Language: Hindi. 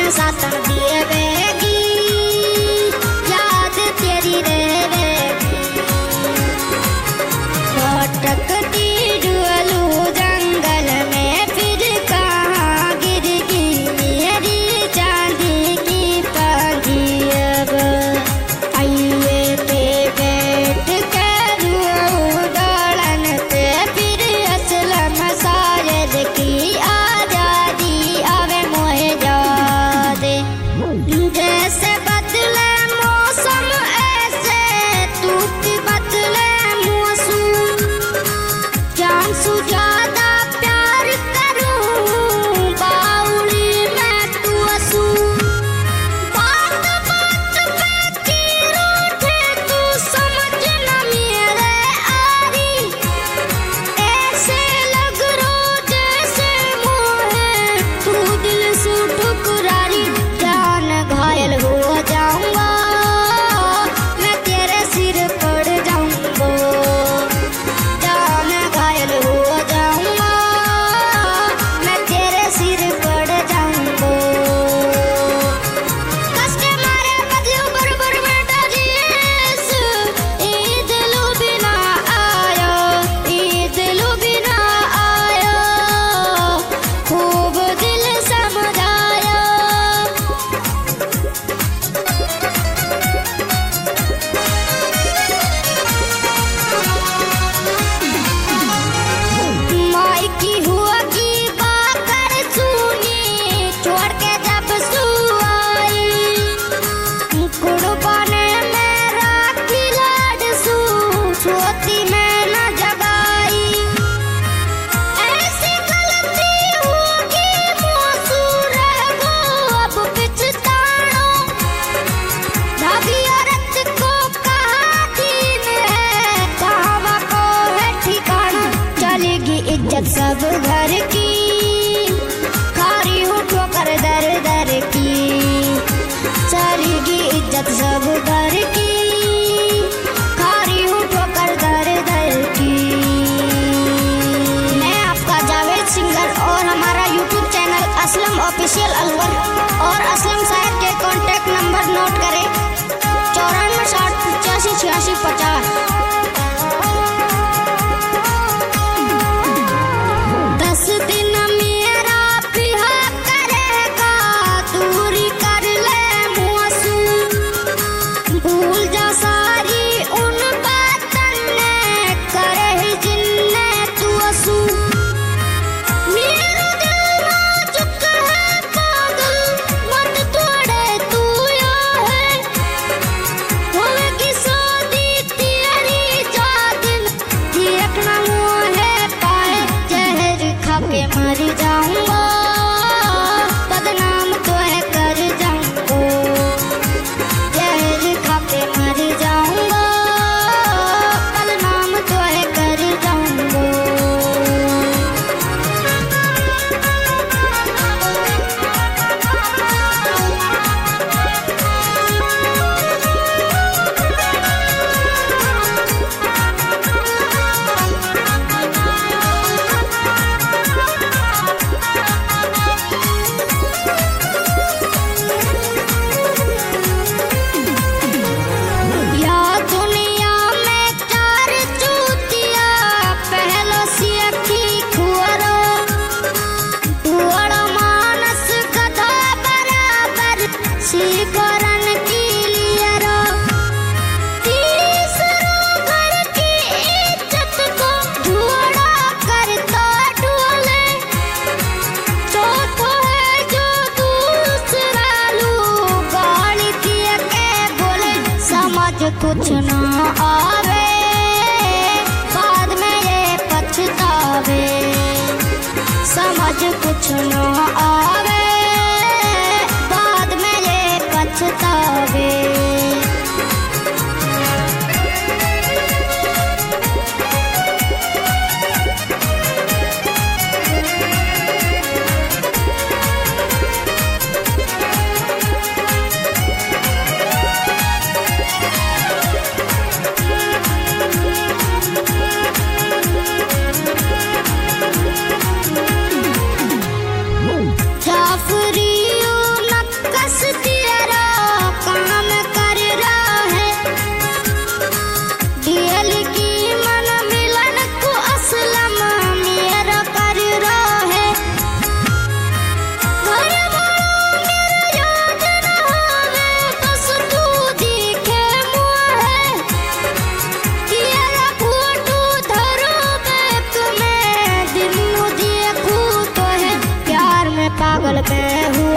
सातन दिए बेगी, याद तेरी रहेगी। भटकती डुअलू जंगल में, फिर कहाँ गिर गई मेरी चांदी की पंजी। अब आइए पे बैठ कर दौड़न पे, फिर असलम शायर की आजादी आवे मोहे याद। जैसे बदले मौसम ऐसे तू भी बदले मौसम, जान से ज्यादा प्यार करूं बाउली में तू असू। बात बात पे तीर उठे तू समझ न मेरे आरी, ऐसे लग रो जैसे मोहे तू दिल से ठुकरारी। जान घायल हो जाऊंगा मैं तेरे सिर पड़ जाऊंगा, जान घायल हो जाऊंगा मैं तेरे सिर पड़ जाऊंगा। कष्ट मारे बदलू बरबर बेटा जीस, ईद लू बिना आया, ईद लू बिना आया, खूब दिल समझाया। माई की हुआ की बाकर सुनी, छोड़ के जब सू आई, कुर्बाने में राखी लाड सू, सोती में न जगाई। ऐसी गलती होगी मौसूर गो अब पिछतानो, भाभी औरत को कहा दीन है, कहावा को है ठिकाना। चलेगी इज्जत सब घर की, खारी हूँ ठोकर दर दर की, चलेगी इज्जत सब घर की, खारी हूँ ठोकर दर दर की। मैं आपका जावेद सिंगर और हमारा YouTube channel Aslam official Alwar और असलम शायर के कॉन्टैक्ट नंबर नोट करें 94 60 85 86 50। 10 दिन मेरा पिहा करेगा, दूरी कर ले मुआसू, भूल जा सारी उन बातन ने करे जिनने तू असू। मेरा दिल नाजुक है पागल पल पे हूँ